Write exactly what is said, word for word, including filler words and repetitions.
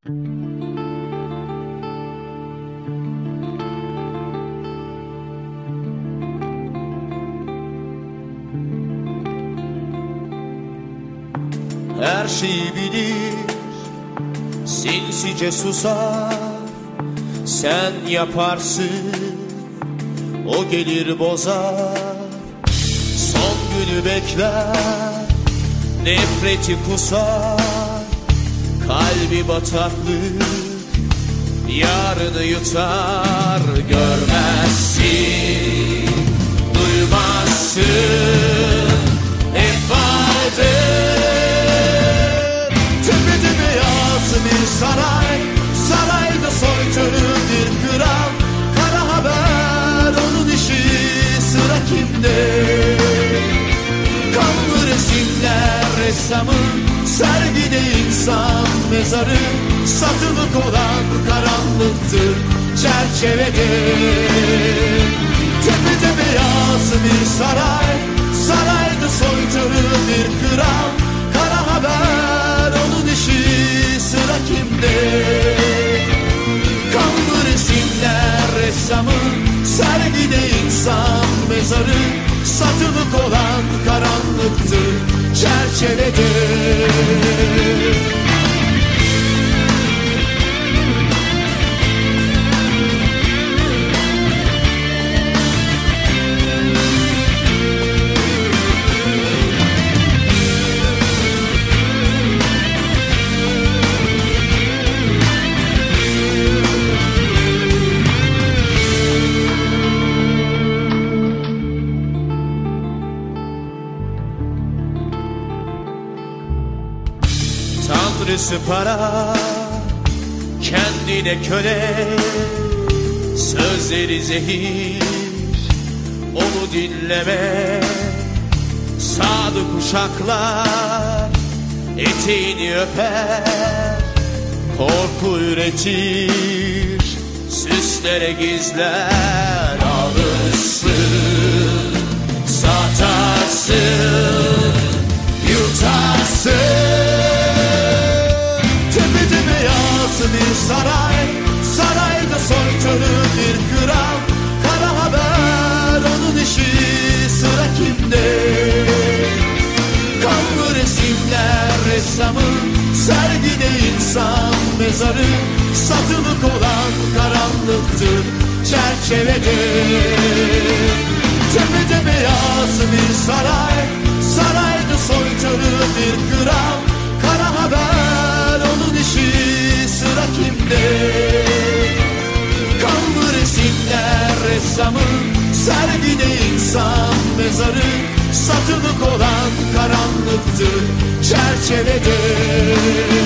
Her şeyi bilir, sinsice susar. Sen yaparsın, o gelir bozar. Son günü bekler, nefreti kusar. Kalbi bataklık, yarını yutar. Görmezsin, duymazsın, hep vardır. Tepede beyaz bir saray, sarayda soykırım bir kral. Kara haber onun işi, sıra kimde? Kanlı resimler ressamın, sergide insan mezarı. Satılık olan karanlıktır çerçevede. Tepede beyaz bir saray, sarayda soykırım bir kral. Kara haber onun işi, sıra kimde? Kanlı resimler ressamın, sergide insan mezarı. Satılık olan karanlıktır çerçevede. Tanrısı para, kendine köle. Sözleri zehir, onu dinleme. Sadık uşaklar eteğini öper. Korku üretir, süslere gizler. Alırsın, satarsın, yutarsın. Bir saray, sarayda soykırım bir kral. Kara haber onun işi, sıra kimde? Kanlı resimler ressamın, sergide insan mezarı. Satılık olan karanlıktır çerçevede. Tepede beyaz bir saray, sarayda soykırım bir kral. Kara haber onun işi, sıra kimde? Kanlı resimler ressamın, sergide insan mezarı. Satılık olan karanlıktır çerçevede.